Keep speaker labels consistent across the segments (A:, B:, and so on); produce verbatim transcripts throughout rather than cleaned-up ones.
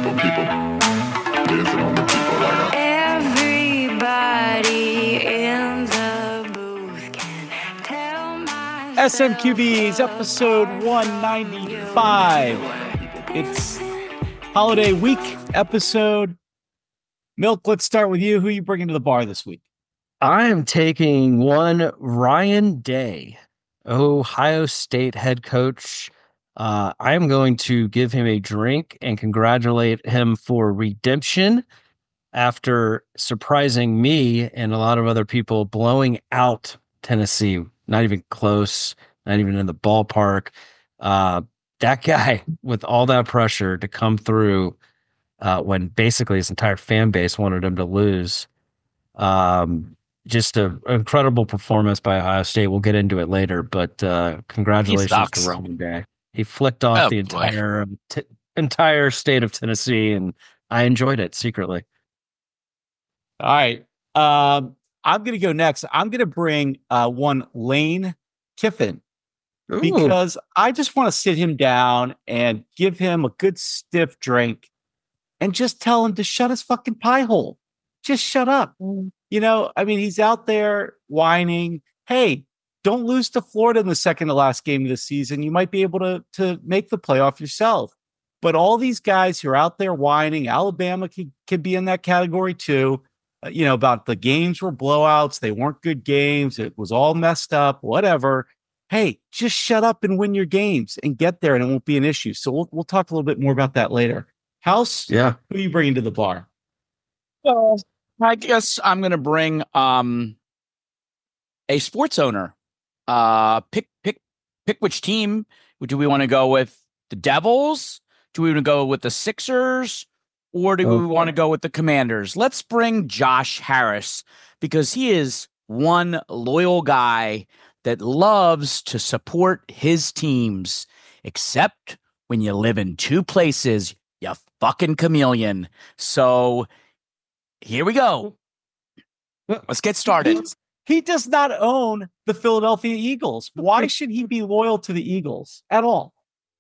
A: for people. Dancing on the people like
B: everybody in the booth can tell my
C: S M Q B's episode one ninety-five. It's holiday week episode. Milk, let's start with you. Who are you bringing to the bar this week?
D: I am taking one Ryan Day, Ohio State head coach. Uh, I am going to give him a drink and congratulate him for redemption after surprising me and a lot of other people, blowing out Tennessee. Not even close, not even in the ballpark. Uh, that guy, with all that pressure to come through uh, when basically his entire fan base wanted him to lose. Um, just an incredible performance by Ohio State. We'll get into it later, but uh, congratulations to Ryan Day. He flicked off
E: Oh,
D: the entire t- entire state of Tennessee, and I enjoyed it secretly.
C: All right. Um, I'm going to go next. I'm going to bring uh, one Lane Kiffin
D: Ooh.
C: because I just want to sit him down and give him a good stiff drink and just tell him to shut his fucking pie hole. Just shut up. You know, I mean, he's out there whining. Hey, don't lose to Florida in the second to last game of the season. You might be able to, to make the playoff yourself. But all these guys who are out there whining, Alabama could, could be in that category too. Uh, you know, about the games were blowouts. They weren't good games. It was all messed up, whatever. Hey, just shut up and win your games and get there, and it won't be an issue. So we'll, we'll talk a little bit more about that later. House,
D: Yeah.
C: who are you bringing to the bar?
E: Well, I guess I'm going to bring um, a sports owner. Uh, pick, pick, pick which team. Do we want to go with the Devils? Do we want to go with the Sixers? Or do
D: Oh.
E: we want to go with the Commanders? Let's bring Josh Harris because he is one loyal guy that loves to support his teams, except when you live in two places, you fucking chameleon. So here we go. Let's get started.
C: He does not own the Philadelphia Eagles. Why should he be loyal to the Eagles at all?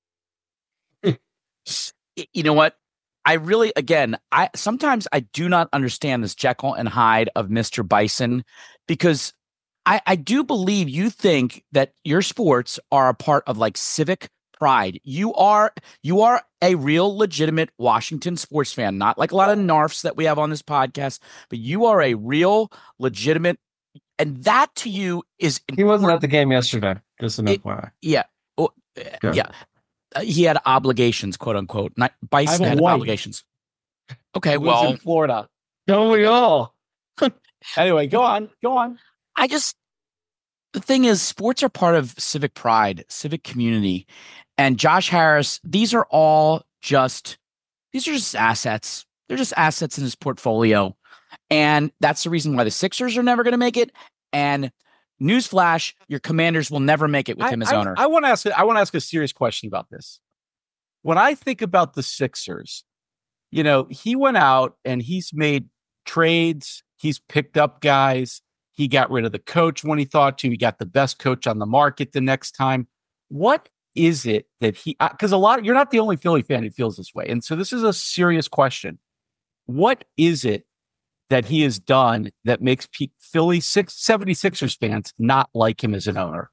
E: You know what? I really, again, I sometimes I do not understand this Jekyll and Hyde of Mister Bison because I, I do believe you think that your sports are a part of like civic pride. You are you are a real legitimate Washington sports fan, not like a lot of narfs that we have on this podcast, but you are a real legitimate, and that to you is
D: He wasn't at the game yesterday. Just an
E: It-
D: F Y I.
E: yeah, oh,
D: Go.
E: yeah. Uh, he had obligations, quote unquote. Not Bison
C: I'm a
E: had
C: white.
E: obligations. Okay,
C: He lives
E: well,
C: in Florida.
D: Don't we all?
C: Anyway, go on, go on.
E: I just the thing is, sports are part of civic pride, civic community, and Josh Harris. These are all just these are just assets. They're just assets in his portfolio, and that's the reason why the Sixers are never going to make it. And newsflash, your Commanders will never make it with
C: I,
E: him as
C: I,
E: owner.
C: I want to ask. I want to ask a serious question about this. When I think about the Sixers, you know, he went out and he's made trades. He's picked up guys. He got rid of the coach when he thought to. He got the best coach on the market the next time. What is it that he? Because a lot, you're not the only Philly fan who feels this way, and so this is a serious question. What is it that he has done that makes P- Philly six, 76ers fans not like him as an owner?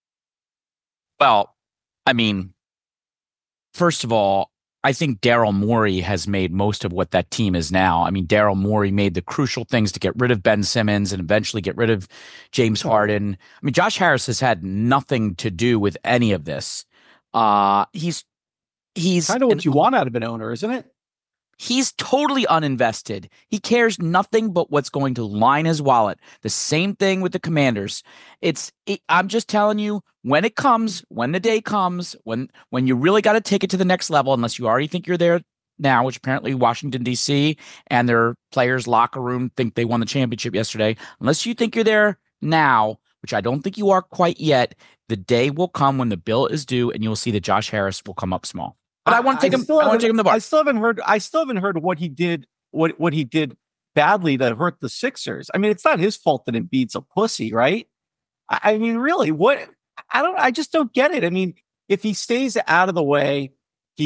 E: Well, I mean, first of all, I think Daryl Morey has made most of what that team is now. I mean, Daryl Morey made the crucial things to get rid of Ben Simmons and eventually get rid of James Harden. I mean, Josh Harris has had nothing to do with any of this. Uh, he's he's
C: Kind of what
E: an-
C: you want out of an owner, isn't it?
E: He's totally uninvested. He cares nothing but what's going to line his wallet. The same thing with the Commanders. It's it, I'm just telling you, when it comes, when the day comes, when when you really got to take it to the next level, unless you already think you're there now, which apparently Washington, D C and their players' locker room think they won the championship yesterday. Unless you think you're there now, which I don't think you are quite yet, the day will come when the bill is due and you'll see that Josh Harris will come up small. But I, want to take him.
C: still
E: I want
C: haven't-
E: to take him to the bar.
C: I still haven't heard. I still haven't heard what he did. What what he did badly to hurt the Sixers. I mean, it's not his fault that Embiid's a pussy, right? I, I mean, really, what? I don't. I just don't get it. I mean, if he stays out of the way, he's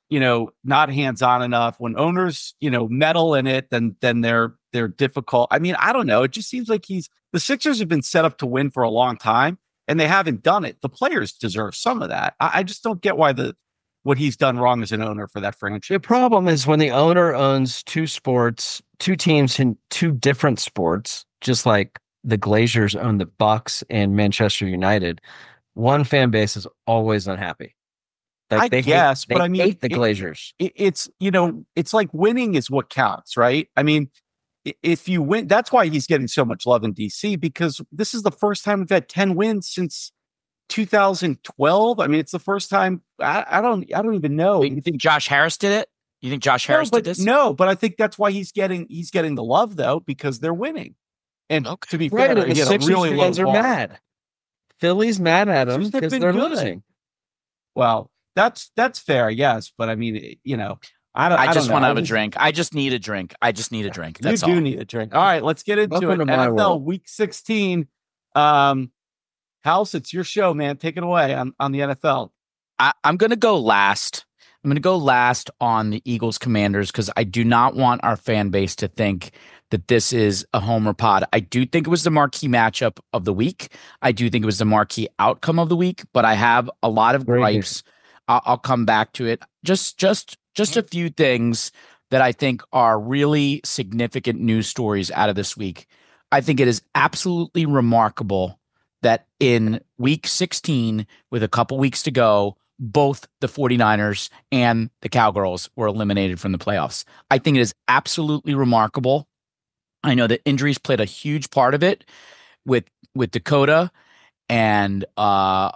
C: you know, not hands on enough. When owners, you know, meddle in it, then then they're they're difficult. I mean, I don't know. It just seems like he's the Sixers have been set up to win for a long time, and they haven't done it. The players deserve some of that. I, I just don't get why the what he's done wrong as an owner for that franchise.
D: The problem is when the owner owns two sports, two teams in two different sports, just like the Glazers own the Bucks and Manchester United, one fan base is always unhappy. Like
C: I
D: they
C: guess,
D: hate,
C: but
D: they
C: I mean,
D: hate the
C: it-
D: Glazers.
C: it, it's you know it's like winning is what counts, right? I mean, i- if you win, that's why he's getting so much love in D C, because this is the first time we've had ten wins since two thousand twelve. I mean, it's the first time. I, I don't I don't even know.
E: You think Josh Harris did it? You think Josh Harris
C: no, but,
E: did this?
C: no, but I think that's why he's getting he's getting the love though, because they're winning. And
E: Okay.
C: to be
D: Right,
C: fair,
D: and the
C: he had a
D: Sixers
C: really low
D: fans are
C: bar.
D: mad. Philly's mad at them
C: Sixers have
D: because
C: been
D: they're
C: good.
D: losing.
C: Well, that's that's fair, yes, but I mean, you know, I don't.
E: I
C: I
E: just
C: don't
E: want to
C: know.
E: have
C: I
E: a
C: just-
E: drink. I just need a drink. I just need a drink. That's
C: you do
E: all.
C: need a drink. All right, let's get into
D: Welcome
C: it.
D: to my
C: N F L
D: world.
C: Week sixteen. Um, House, it's your show, man. Take it away on, on the N F L.
E: I, I'm going to go last. I'm going to go last on the Eagles Commanders because I do not want our fan base to think that this is a homer pod. I do think it was the marquee matchup of the week. I do think it was the marquee outcome of the week, but I have a lot of
D: Very good.
E: gripes. I'll, I'll come back to it. Just, just, just a few things that I think are really significant news stories out of this week. I think it is absolutely remarkable that in week sixteen, with a couple weeks to go, both the 49ers and the Cowgirls were eliminated from the playoffs. I think it is absolutely remarkable. I know that injuries played a huge part of it with with Dakota and uh,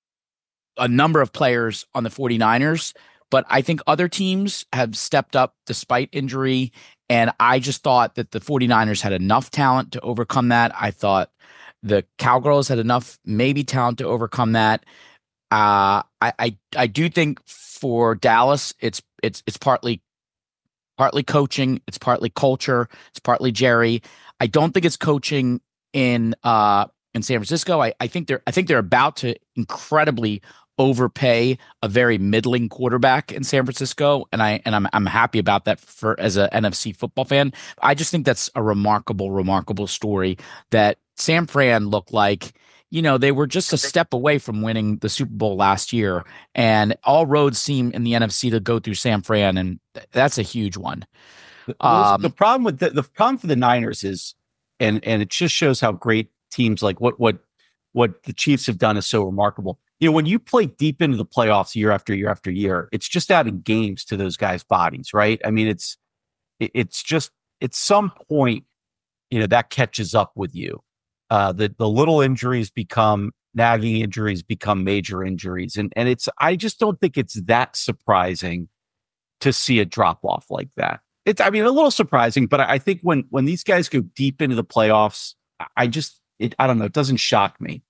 E: a number of players on the 49ers, but I think other teams have stepped up despite injury, and I just thought that the 49ers had enough talent to overcome that. I thought the Cowgirls had enough maybe talent to overcome that. Uh, I, I I do think for Dallas, it's it's it's partly partly coaching, it's partly culture, it's partly Jerry. I don't think it's coaching in uh in San Francisco. I, I think they're I think they're about to incredibly overpay a very middling quarterback in San Francisco, and I and I'm I'm happy about that for as a N F C football fan. I just think that's a remarkable, remarkable story that San Fran looked like, you know, they were just a step away from winning the Super Bowl last year, and all roads seem in the N F C to go through San Fran, and th- that's a huge one.
C: The,
E: Um,
C: the problem with the, the problem for the Niners is, and and it just shows how great teams like what what what the Chiefs have done is so remarkable. You know, when you play deep into the playoffs year after year after year, it's just adding games to those guys' bodies, right? I mean, it's it, it's just at some point, you know, that catches up with you. Uh, the the little injuries become nagging injuries, become major injuries, and and it's I just don't think it's that surprising to see a drop off like that. It's I mean a little surprising, but I think when when these guys go deep into the playoffs, I- I just it I don't know, it doesn't shock me.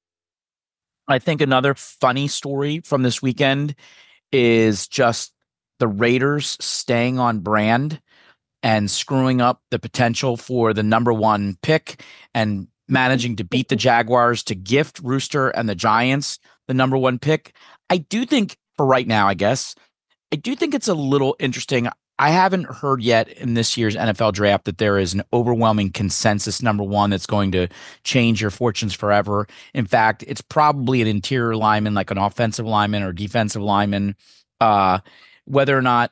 E: I think another funny story from this weekend is just the Raiders staying on brand and screwing up the potential for the number one pick and managing to beat the Jaguars to gift Rooster and the Giants the number one pick. I do think for right now, I guess, I do think it's a little interesting. I haven't heard yet in this year's N F L draft that there is an overwhelming consensus number one that's going to change your fortunes forever. In fact, it's probably an interior lineman, like an offensive lineman or defensive lineman. Uh, whether or not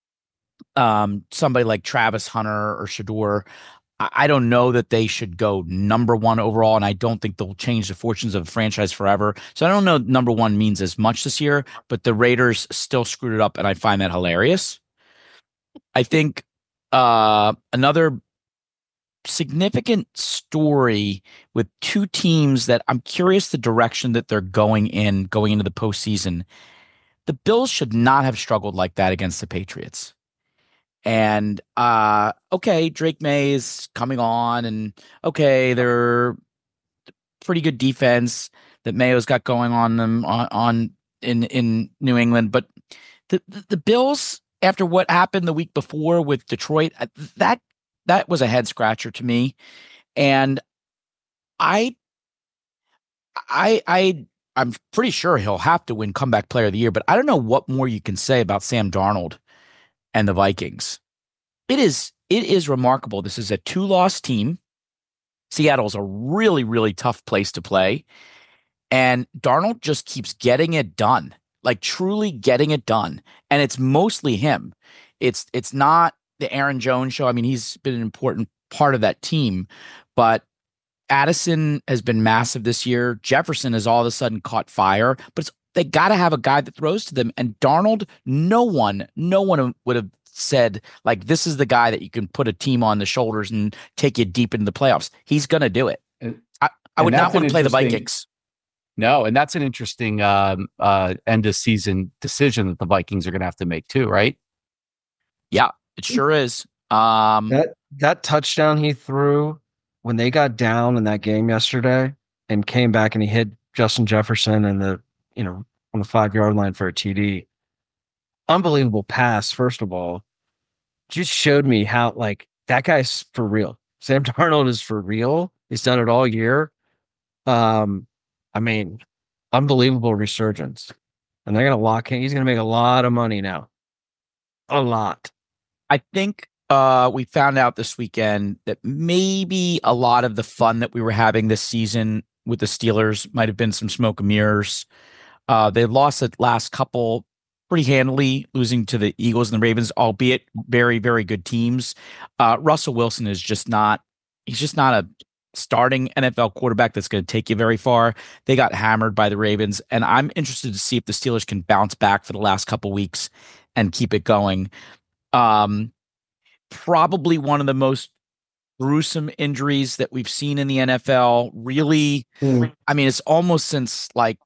E: um, somebody like Travis Hunter or Shador, I, I don't know that they should go number one overall, and I don't think they'll change the fortunes of the franchise forever. So I don't know number one means as much this year, but the Raiders still screwed it up, and I find that hilarious. I think uh, another significant story with two teams that I'm curious the direction that they're going in, going into the postseason. The Bills should not have struggled like that against the Patriots. And uh, okay, Drake May is coming on, and okay, they're pretty good defense that Mayo's got going on them on, on in in New England, but the, the the Bills, after what happened the week before with Detroit, that that was a head scratcher to me. And I I I I'm pretty sure he'll have to win comeback player of the year, but I don't know what more you can say about Sam Darnold and the Vikings. It is it is remarkable. This is a two-loss team. Seattle's a really, really tough place to play. And Darnold just keeps getting it done, like truly getting it done. And it's mostly him. It's it's not the Aaron Jones show. I mean, he's been an important part of that team, but Addison has been massive this year. Jefferson has all of a sudden caught fire, but it's, they got to have a guy that throws to them. And Darnold, no one, no one would have said, like, this is the guy that you can put a team on the shoulders and take you deep into the playoffs. He's going to do it.
C: And,
E: I, I would not
C: that's an
E: want to play the
C: interesting-
E: Vikings.
C: No, and that's an interesting um, uh, end of season decision that the Vikings are going to have to make too, right?
E: Yeah, it sure is. Um,
D: That that touchdown he threw when they got down in that game yesterday and came back and he hit Justin Jefferson and the you know on the five yard line for a T D. Unbelievable pass, first of all. Just showed me how like that guy's for real. Sam Darnold is for real. He's done it all year. Um, I mean, unbelievable resurgence. And they're gonna lock him. He's gonna make a lot of money now. A lot.
E: I think uh, we found out this weekend that maybe a lot of the fun that we were having this season with the Steelers might have been some smoke and mirrors. Uh, they lost the last couple pretty handily, losing to the Eagles and the Ravens, albeit very, very good teams. Uh, Russell Wilson is just not, he's just not a starting N F L quarterback that's going to take you very far. They got hammered by the Ravens, and I'm interested to see if the Steelers can bounce back for the last couple weeks and keep it going. Um, probably one of the most gruesome injuries that we've seen in the N F L. Really,
D: Mm.
E: I mean, it's almost since like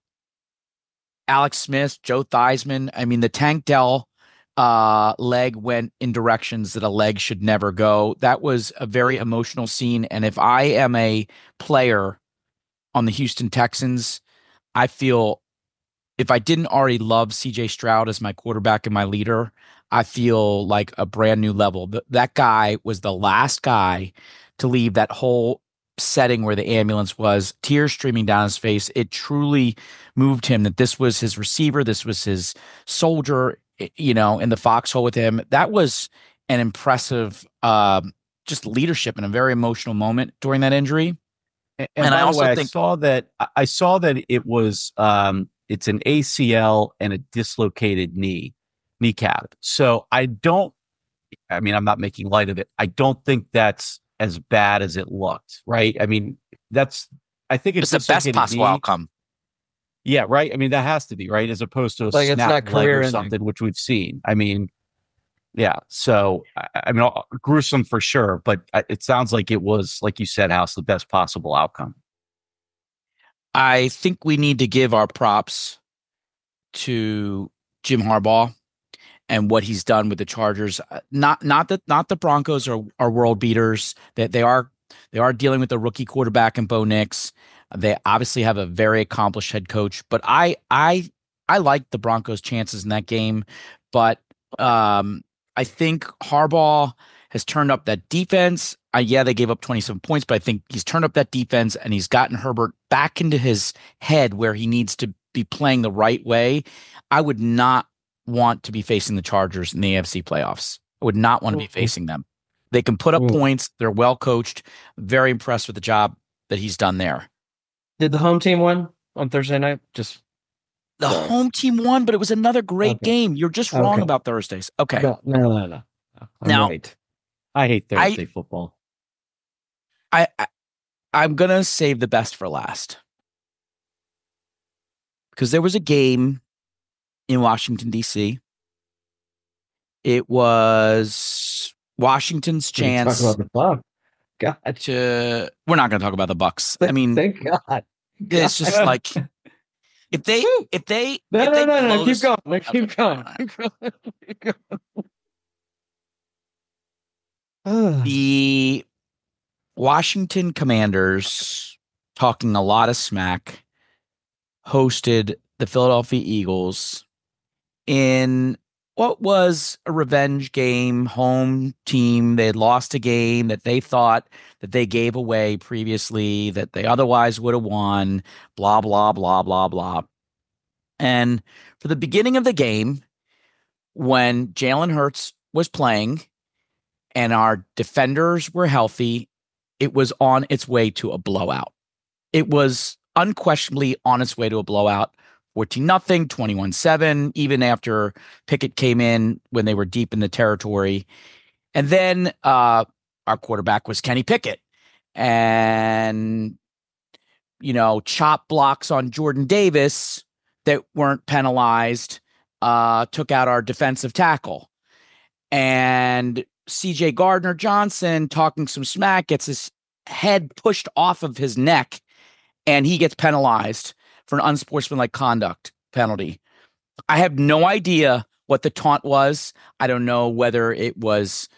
E: Alex Smith, Joe Theismann. I mean, the Tank Dell uh, leg went in directions that a leg should never go. That was a very emotional scene. And if I am a player on the Houston Texans, I feel if I didn't already love C J Stroud as my quarterback and my leader, I feel like a brand new level. Th- that guy was the last guy to leave that whole setting where the ambulance was, tears streaming down his face. It truly moved him that this was his receiver, this was his soldier, you know, in the foxhole with him. That was an impressive um, just leadership and a very emotional moment during that injury.
C: And,
E: And
C: and
E: I
C: by the
E: also
C: way,
E: think-
C: I saw that I- I saw that it was um, it's an A C L and a dislocated knee kneecap. So I don't. I mean, I'm not making light of it. I don't think that's as bad as it looked. Right? I mean, that's. I think it's
E: It's the best
C: dislocated
E: possible
C: knee.
E: outcome.
C: Yeah, right. I mean, that has to be right, as opposed to a
D: Like, it's
C: snap
D: not
C: leg
D: career
C: or
D: ending.
C: something, which we've seen. I mean, yeah. So I, I mean, uh, gruesome for sure, but uh, it sounds like it was, like you said, House, the best possible outcome.
E: I think we need to give our props to Jim Harbaugh and what he's done with the Chargers. Uh, Not not that not the Broncos are, are world beaters. That they, they are they are dealing with a rookie quarterback in Bo Nix. They obviously have a very accomplished head coach, but I I I like the Broncos' chances in that game. But um, I think Harbaugh has turned up that defense. Uh, yeah, they gave up twenty-seven points, but I think he's turned up that defense and he's gotten Herbert back into his head where he needs to be playing the right way. I would not want to be facing the Chargers in the A F C playoffs. I would not want to be facing them. They can put up
D: Mm.
E: points. They're well coached. Very impressed with the job that he's done there.
D: Did the home team win on Thursday night? Just
E: The
D: Sorry.
E: home team won, but it was another great
D: Okay.
E: game. You're just wrong
D: Okay.
E: about Thursdays. Okay.
D: no, no, no, no. I'm
E: Now-
D: right.
C: I hate
E: I-
C: Thursday football.
E: I, I I'm gonna save the best for last because there was a game in Washington D C. It was Washington's
D: Can we
E: chance
D: Talk about the Bucs. God,
E: to. We're not gonna talk about the Bucks. I mean,
D: thank God.
E: it's just like if they if they
D: No,
E: if
D: no,
E: they
D: no, no,
E: blow
D: keep
E: this-
D: going. No,
E: Okay,
D: keep going.
E: fine.
D: Keep going. Keep going.
E: The Washington Commanders, talking a lot of smack, hosted the Philadelphia Eagles in what was a revenge game, home team. They had lost a game that they thought that they gave away previously, that they otherwise would have won, blah, blah, blah, blah, blah. And for the beginning of the game, when Jalen Hurts was playing and our defenders were healthy, it was on its way to a blowout. It was unquestionably on its way to a blowout. fourteen nothing, twenty-one seven, even after Pickett came in when they were deep in the territory. And then uh, our quarterback was Kenny Pickett. And, you know, chop blocks on Jordan Davis that weren't penalized uh, took out our defensive tackle. And C J Gardner Johnson, talking some smack, gets his head pushed off of his neck, and he gets penalized for an unsportsmanlike conduct penalty. I have no idea what the taunt was. I don't know whether it was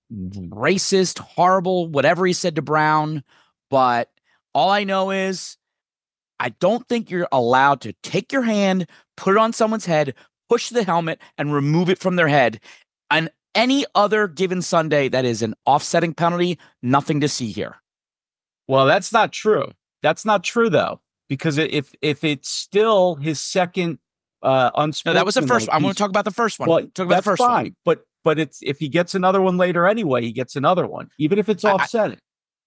E: racist, horrible, whatever he said to Brown, but all I know is I don't think you're allowed to take your hand, put it on someone's head, push the helmet, and remove it from their head. On any other given Sunday, that is an offsetting penalty. Nothing to see here.
C: Well, that's not true. That's not true, though, because if if it's still his second uh, unsportsmanlike,
E: No, that was the first one. I'm going to talk about the first one.
C: Well,
E: talk about
C: that's
E: the first
C: fine,
E: one.
C: but but it's if he gets another one later anyway, he gets another one, even if it's
E: I-
C: offsetting.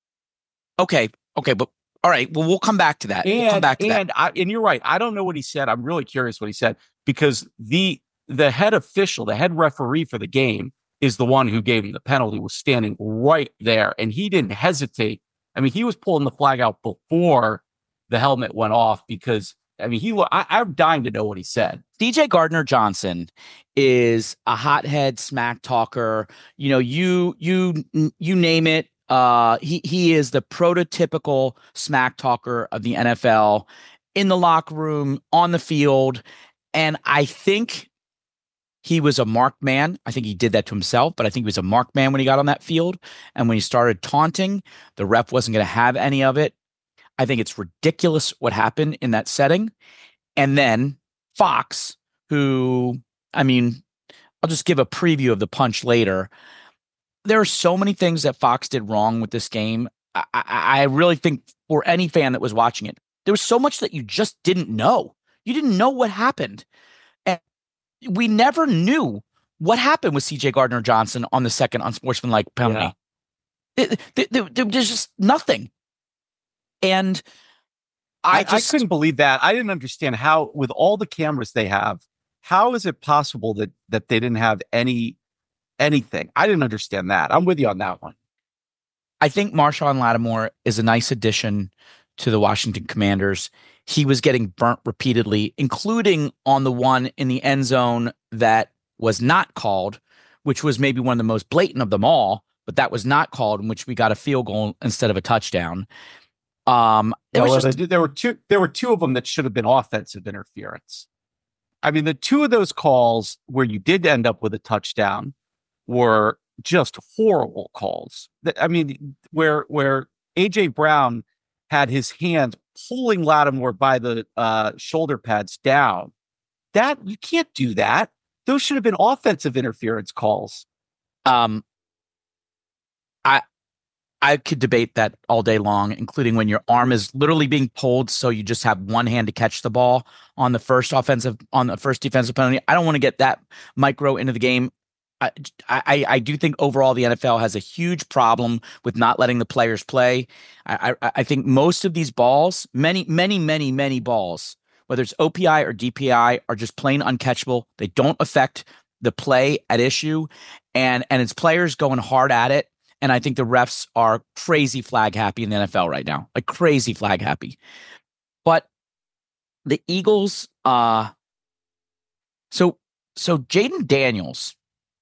E: Okay, okay, but all right. Well, we'll come back to that.
C: And
E: we'll come back to
C: and
E: that.
C: I, and you're right. I don't know what he said. I'm really curious what he said because the the head official, the head referee for the game, is the one who gave him the penalty. Was standing right there, and he didn't hesitate. I mean, he was pulling the flag out before the helmet went off because I mean, he. I, I'm dying to know what he said.
E: C J Gardner Johnson is a hothead smack talker. You know, you you you name it. Uh, he he is the prototypical smack talker of the N F L in the locker room, on the field, and I think he was a marked man. I think he did that to himself, but I think he was a marked man when he got on that field. And when he started taunting, the ref wasn't going to have any of it. I think it's ridiculous what happened in that setting. And then Fox, who, I mean, I'll just give a preview of the punch later. There are so many things that Fox did wrong with this game. I, I, I really think for any fan that was watching it, there was so much that you just didn't know. You didn't know what happened. And we never knew what happened with C J Gardner Johnson on the second unsportsmanlike penalty. Yeah. It, it, it, it, there's just nothing. And I,
C: I,
E: just
C: I couldn't believe that. I didn't understand how, with all the cameras they have, how is it possible that that they didn't have any anything? I didn't understand that. I'm with you on that one.
E: I think Marshawn Lattimore is a nice addition to the Washington Commanders. He was getting burnt repeatedly, including on the one in the end zone that was not called, which was maybe one of the most blatant of them all, but that was not called, in which we got a field goal instead of a touchdown. Um,
C: Yeah,
E: was
C: well,
E: just,
C: there, there were two. There were two of them that should have been offensive interference. I mean, the two of those calls where you did end up with a touchdown were just horrible calls. That- I mean, where where A J Brown had his hand pulling Lattimore by the uh, shoulder pads down. That you can't do that. Those should have been offensive interference calls.
E: um, I I could debate that all day long, including when your arm is literally being pulled, so you just have one hand to catch the ball on the first offensive, on the first defensive penalty. I don't want to get that micro into the game. I, I, I do think overall the N F L has a huge problem with not letting the players play. I, I, I think most of these balls, many, many, many, many balls, whether it's O P I or D P I, are just plain uncatchable. They don't affect the play at issue, and and it's players going hard at it. And I think the refs are crazy flag happy in the N F L right now, like crazy flag happy. But the Eagles, uh, so so Jaden Daniels,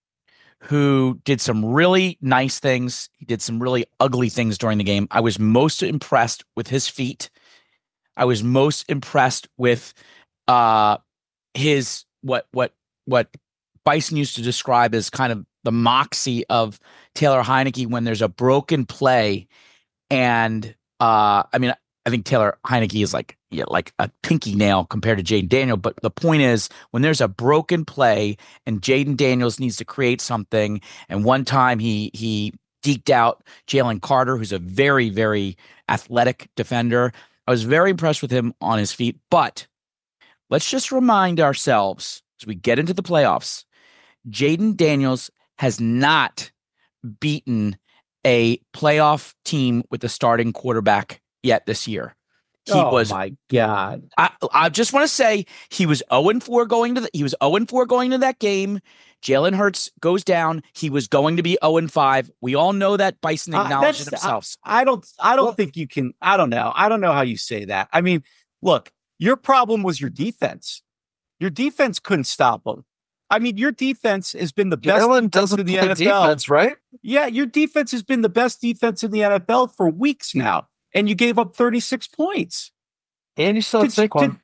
E: who did some really nice things, he did some really ugly things during the game. I was most impressed with his feet. I was most impressed with uh, his what what what Bison used to describe as kind of the moxie of Taylor Heineke when there's a broken play. And uh, I mean, I think Taylor Heineke is like yeah, like a pinky nail compared to Jaden Daniel. But the point is, when there's a broken play and Jaden Daniels needs to create something, and one time he he deked out Jalen Carter, who's a very, very athletic defender. I was very impressed with him on his feet. But let's just remind ourselves as we get into the playoffs, Jaden Daniels has not beaten a playoff team with a starting quarterback yet this year. He
C: oh
E: was
C: my God.
E: I, I just want to say he was oh and four going to the, he was oh and four going to that game. Jalen Hurts goes down. He was going to be oh and five. We all know that. Bison
C: Uh,
E: acknowledged it
C: that's-
E: themselves.
C: I don't I don't
D: Well-
C: think you can I don't know. I don't know how you say that. I mean, look, your problem was your defense. Your defense couldn't stop them. I mean, your defense has been the best
D: Jalen
C: defense
D: doesn't
C: in the
D: play
C: N F L.
D: defense, right?
C: Yeah, your defense has been the best defense in the N F L for weeks now, and you gave up thirty-six points.
D: And you still had
C: Did-
D: Saquon.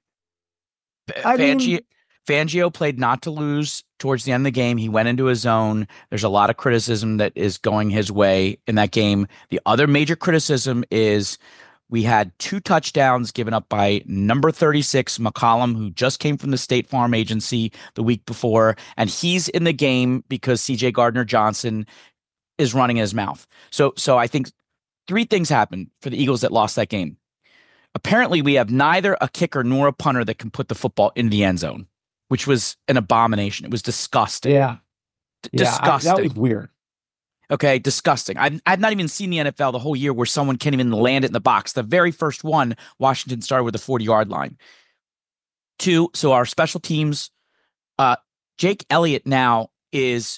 C: I mean-
E: Fangio, Fangio played not to lose towards the end of the game. He went into his zone. There's a lot of criticism that is going his way in that game. The other major criticism is we had two touchdowns given up by number thirty-six, McCollum, who just came from the State Farm Agency the week before, and he's in the game because C J Gardner-Johnson is running his mouth. So, so I think three things happened for the Eagles that lost that game. Apparently, we have neither a kicker nor a punter that can put the football in the end zone, which was an abomination. It was disgusting.
C: Yeah,
E: D-
C: yeah, I-
E: disgusting.
C: that was weird.
E: Okay, disgusting. I've, I've not even seen the N F L the whole year where someone can't even land it in the box. The very first one, Washington started with a forty-yard line. Two, so our special teams, uh, Jake Elliott now is,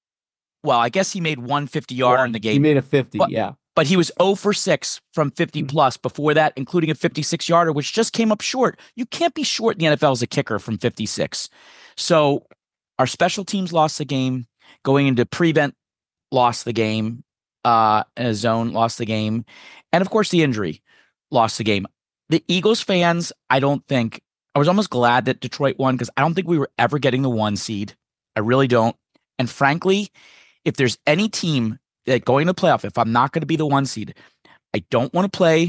E: well, I guess he made one fifty-yarder in the
C: He
E: game,
C: made a fifty.
E: But-
C: yeah,
E: but he was oh for six from fifty plus before that, including a fifty-six-yarder, which just came up short. You can't be short in the N F L as a kicker from fifty-six. So our special teams lost the game. Going into prevent, lost the game. Uh, in a zone, lost the game. And of course, the injury lost the game. The Eagles fans, I don't think, I was almost glad that Detroit won because I don't think we were ever getting the one seed. I really don't. And frankly, if there's any team that going to the playoff, if I'm not going to be the one seed, I don't want to play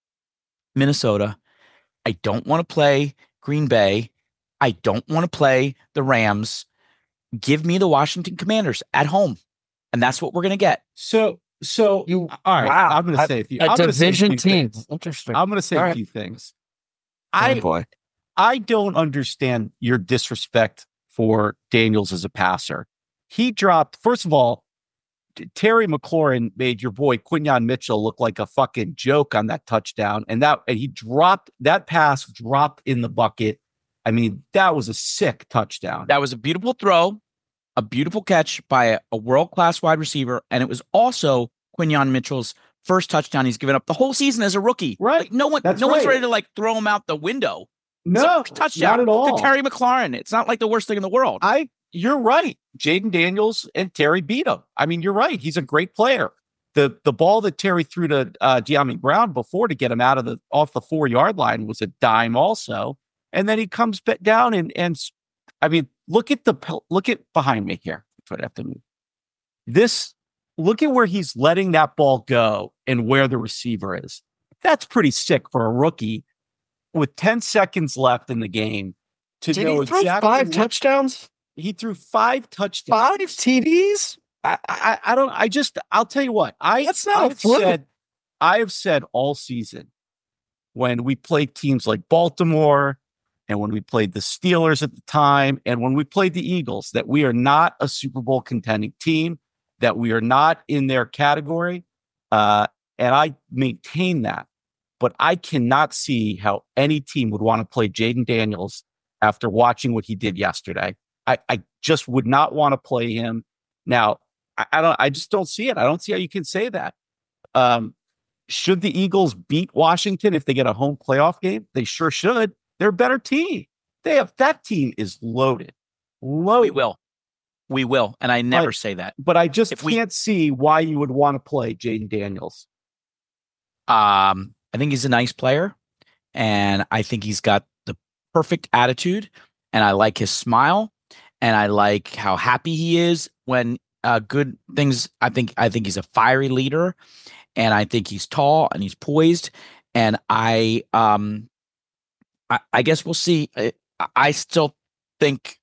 E: Minnesota. I don't want to play Green Bay. I don't want to play the Rams. Give me the Washington Commanders at home. And that's what we're going to get.
C: So, so
D: You-
C: all right.
D: wow.
C: I'm going to
D: A-
C: say a few.
D: A
C: I'm gonna say a
D: division
C: few
D: team.
C: things.
D: Interesting.
C: I'm going to say
D: All
C: a
D: right.
C: few things.
D: Oh,
C: I
D: boy.
C: I don't understand your disrespect for Daniels as a passer. He dropped, first of all, T- Terry McLaurin made your boy Quinyon Mitchell look like a fucking joke on that touchdown. And that and he dropped that pass dropped in the bucket. I mean, that was a sick touchdown.
E: That was a beautiful throw, a beautiful catch by a, a world-class wide receiver. And it was also Quinyon Mitchell's first touchdown he's given up the whole season as a rookie.
C: Right.
E: Like, no one,
C: That's
E: no one's
C: right.
E: ready to like throw him out the window.
C: No,
E: It's a touchdown
C: not at all.
E: to Terry McLaurin. It's not like the worst thing in the world.
C: I you're right. Jaden Daniels and Terry beat him. I mean, you're right. He's a great player. The the ball that Terry threw to uh De'Ami Brown before to get him out of the off the four yard line was a dime also. And then he comes back down and and s- I mean, look at the pel- look at behind me here. That's what I have to move. This look at where he's letting that ball go and where the receiver is. That's pretty sick for a rookie with ten seconds left in the game to
D: Did
C: know
D: he throw
C: exactly
D: five
C: what-
D: touchdowns?
C: he threw five touchdowns.
D: Five T Ds?
C: I, I, I don't. I just. I'll tell you what. I.
D: That's not a
C: I've
D: fluke.
C: said. I have said all season when we played teams like Baltimore, and when we played the Steelers at the time, and when we played the Eagles, that we are not a Super Bowl contending team. That we are not in their category, uh, and I maintain that. But I cannot see how any team would want to play Jaden Daniels after watching what he did yesterday. I, I just would not want to play him. Now, I, I don't. I just don't see it. I don't see how you can say that. Um, should the Eagles beat Washington if they get a home playoff game? They sure should. They're a better team. They have that team is loaded, loaded.
E: We will. We will. And I never
C: But-
E: say that.
C: But I just
E: If we-
C: can't see why you would want to play Jaden Daniels.
E: Um, I think he's a nice player, and I think he's got the perfect attitude, and I like his smile, and I like how happy he is when uh, good things. I think I think he's a fiery leader, and I think he's tall and he's poised, And I, um, I, I guess we'll see. I, I still think,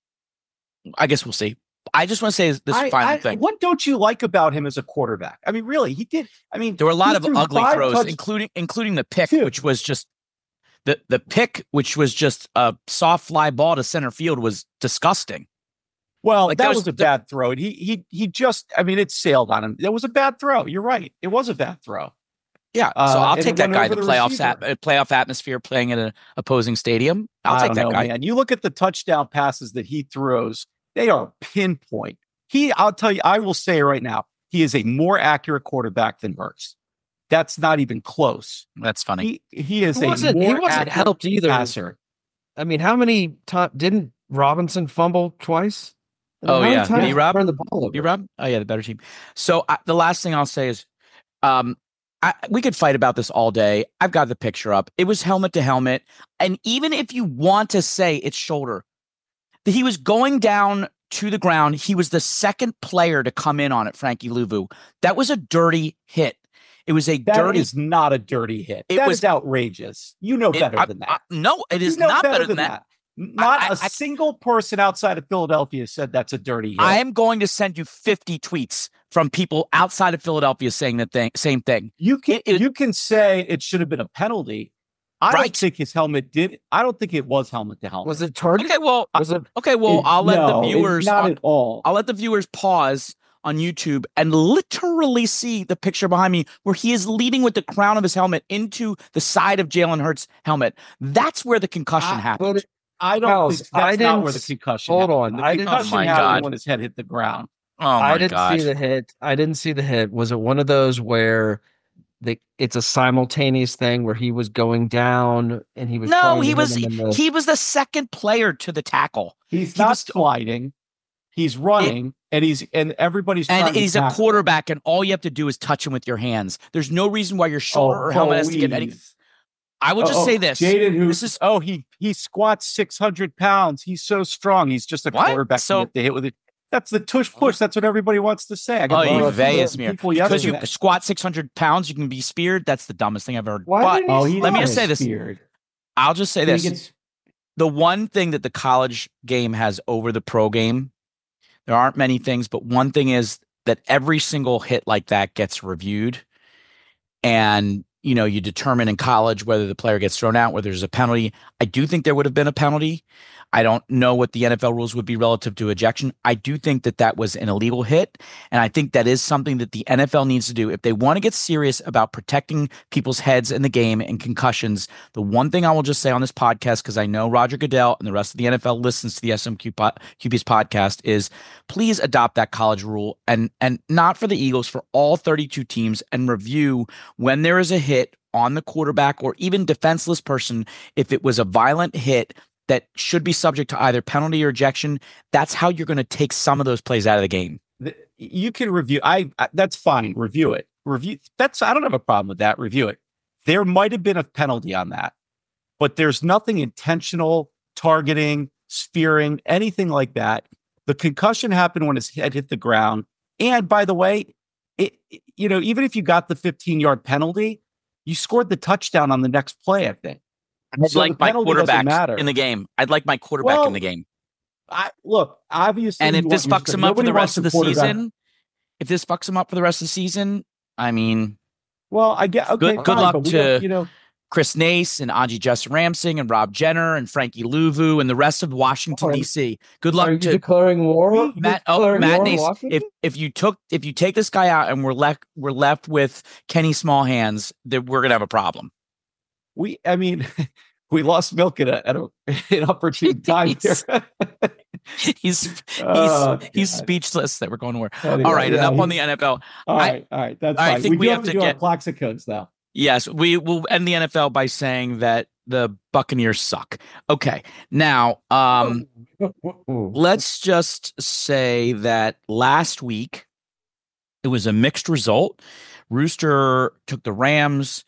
E: I guess we'll see. I just want to say this
C: I,
E: final
C: I-
E: thing.
C: What don't you like about him as a quarterback? I mean, really, he did. I mean,
E: There were a lot
C: he
E: of
C: threw
E: ugly
C: five
E: throws,
C: touch-
E: including including the pick,
C: Two.
E: which was just the the pick, which was just a soft fly ball to center field, was disgusting.
C: Well,
E: Like,
C: that
E: there's-
C: was a bad throw. And he he he just. I mean, it sailed on him. It was a bad throw. You're right. It was a bad throw.
E: Yeah, so
C: Uh,
E: I'll
C: and
E: take
C: it
E: that
C: went
E: guy.
C: over
E: The
C: the
E: playoffs,
C: receiver.
E: at, uh, playoff atmosphere, playing at an opposing stadium. I'll
C: I
E: take
C: don't
E: that
C: know,
E: guy.
C: man. You look at the touchdown passes that he throws; they are pinpoint. He, I'll tell you, I will say right now, he is a more accurate quarterback than Hurts. That's not even close.
E: That's funny.
C: He he is
D: He
C: a
D: wasn't,
C: more
D: he wasn't
C: accurate
D: helped either.
C: passer.
D: I mean, how many times didn't Robinson fumble twice? I mean,
E: Oh,
D: how many
E: yeah.
D: times
E: B-Rob?
D: turned the ball over?
E: You Rob? Oh yeah, the better team. So I, the last thing I'll say is, um, I, we could fight about this all day. I've got the picture up. It was helmet to helmet, and even if you want to say it's shoulder, that he was going down to the ground. He was the second player to come in on it. Frankie Louvu. That was a dirty hit. It was a
C: That
E: dirty.
C: is not a dirty hit.
E: It
C: That
E: was-
C: is outrageous. You know
E: it-
C: better
E: I-
C: than
E: I-
C: that.
E: no, it is
C: You know
E: not better than that.
C: Not
E: I-
C: a
E: I-
C: single person outside of Philadelphia said that's a dirty hit.
E: I am going to send you fifty tweets from people outside of Philadelphia saying the thing, same thing.
C: You can
E: It- it-
C: you can say it should have been a penalty. I
E: Right.
C: don't think his helmet did. I don't think it was helmet to helmet.
D: Was it target?
E: Okay, well,
D: Was it?
E: okay, well,
C: It-
E: I'll let
C: no,
E: the
C: it's
E: viewers.
C: not
E: on-
C: at all.
E: I'll let the viewers pause on YouTube and literally see the picture behind me where he is leading with the crown of his helmet into the side of Jalen Hurts' helmet. That's where the concussion
C: I-
E: happened.
D: But
C: I don't
D: House,
C: think
D: I
C: that's not
D: didn't
C: where the
D: s-
C: concussion.
D: hold
C: happened.
D: on,
C: The
D: I didn't-
C: concussion
E: Oh my
C: happened
E: God.
C: when his head hit the ground.
E: Oh my
D: I didn't
E: gosh.
D: see the hit. I didn't see the hit. Was it one of those where the it's a simultaneous thing where he was going down and he was
E: No,
D: trying to
E: he
D: hit
E: was
D: him in the-
E: he was the second player to the tackle.
C: He's
E: He
C: not
E: was-
C: sliding. He's running, and he's and everybody's
E: And
C: trying to
E: he's a
C: tackle.
E: quarterback, and all you have to do is touch him with your hands. There's no reason why your shoulder
C: Oh,
E: or helmet has to get any.
C: please.
E: I will just
C: Oh,
E: say this.
C: Jaden, who
E: This is
C: oh he he squats six hundred pounds. He's so strong. He's just a
E: What?
C: quarterback.
E: So-
C: So they hit with it. That's the tush push. That's what everybody wants to say. I got
E: Oh,
C: a lot
E: you
C: of
E: vey
C: people-
E: is mere.
C: people
E: Because
C: yesterday.
E: you squat six hundred pounds, you can be speared. That's the dumbest thing I've ever heard.
D: Why
E: But
D: didn't he
C: Oh, he
E: let me
C: not
E: just say this.
C: speared.
E: I'll just say
C: He
E: this.
C: gets-
E: The one thing that the college game has over the pro game, there aren't many things, but one thing is that every single hit like that gets reviewed. And, you know, you determine in college whether the player gets thrown out, whether there's a penalty. I do think there would have been a penalty. I don't know what the N F L rules would be relative to ejection. I do think that that was an illegal hit. And I think that is something that the N F L needs to do. If they want to get serious about protecting people's heads in the game and concussions, the one thing I will just say on this podcast, because I know Roger Goodell and the rest of the N F L listens to the S M Q po- Q B's podcast, is please adopt that college rule and, and not for the Eagles, for all thirty-two teams, and review when there is a hit on the quarterback or even defenseless person, if it was a violent hit that should be subject to either penalty or ejection. That's how you're going to take some of those plays out of the game.
C: the- you can review. I, I that's fine. Review it. Review. That's I don't have a problem with that. Review it. There might have been a penalty on that, but there's nothing intentional, targeting, spearing, anything like that. The concussion happened when his head hit the ground. And by the way, it you know even if you got the fifteen yard penalty, you scored the touchdown on the next play. I think.
E: I'd
C: So
E: like
C: the
E: my
C: penalty doesn't
E: quarterback
C: matter.
E: in the game. I'd like my quarterback
C: Well,
E: in the game.
C: I look obviously.
E: And
C: you
E: if this
C: want your-
E: fucks him up for
C: nobody
E: the
C: wants
E: rest of the
C: quarterback-
E: season, if this fucks him up for the rest of the season, I mean,
C: Well, I get okay.
E: Good- good
C: fine,
E: luck
C: but we
E: to-
C: don't, you know.
E: Chris Nace and Anji Jess Ramsing and Rob Jenner and Frankie Louvu and the rest of Washington,
D: Are-
E: D C. Good
D: Are
E: luck
D: you
E: to
D: declaring war?
E: Matt. Oh,
D: Declaring
E: Matt
D: war on
E: Nace.
D: Washington?
E: If if you took if you take this guy out and we're left we're left with Kenny Smallhands, then we're gonna have a problem.
C: We, I mean, we lost Milk at, a, at a, an opportune time here.
E: He's he's
C: Oh,
E: he's
C: God.
E: speechless that we're going to war.
C: Anyway,
E: All right,
C: yeah,
E: enough on
C: he-
E: the N F L.
C: All
E: I-
C: right, all right, that's
E: I
C: fine.
E: think we
C: do
E: have
C: have
E: to
C: to do
E: get-
C: our Plaxicodes now.
E: Yes, we will end the N F L by saying that the Buccaneers suck. Okay, now um, let's just say that last week it was a mixed result. Rooster took the Rams,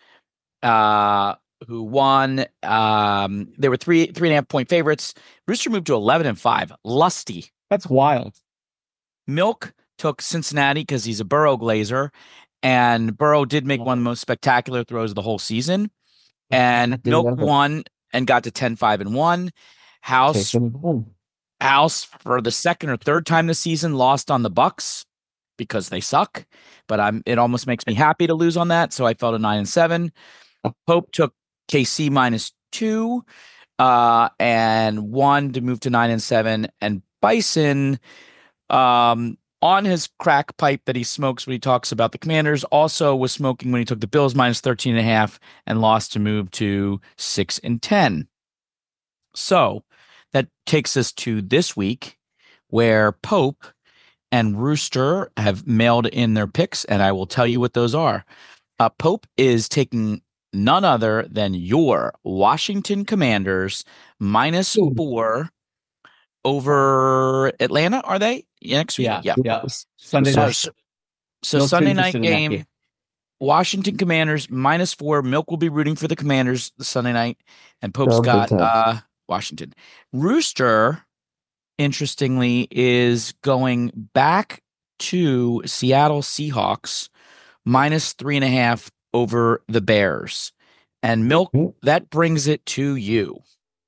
E: uh, who won. Um, they were three three and a half point favorites. Rooster moved to eleven and five. Lusty.
C: That's wild.
E: Milk took Cincinnati because he's a Burrow glazer, and Burrow did make one of the most spectacular throws of the whole season. And
D: Didn't
E: Milk
D: know that.
E: won and got to ten five and one. House
D: Taking it home.
E: House for the second or third time this season lost on the Bucks because they suck. But I'm it almost makes me happy to lose on that. So I fell to nine and seven. Pope took K C minus two uh, and one to move to nine and seven. And Bison, um, on his crack pipe that he smokes when he talks about the Commanders, also was smoking when he took the Bills minus thirteen and a half and lost to move to six and ten. So that takes us to this week where Pope and Rooster have mailed in their picks, and I will tell you what those are. Uh, Pope is taking none other than your Washington Commanders minus four over Atlanta. Are they next week?
C: Yeah,
E: yeah.
C: yeah. Sunday
E: So,
C: night.
E: so, so
C: Milk's
E: Sunday
C: interested
E: night
C: in that
E: game,
C: game.
E: Washington Commanders minus four. Milk will be rooting for the Commanders the Sunday night, and Pope's
D: Oh, big
E: got
D: time.
E: uh, Washington. Rooster, interestingly, is going back to Seattle Seahawks minus three and a half over the Bears. And Milk,
D: Mhm.
E: that brings it to you.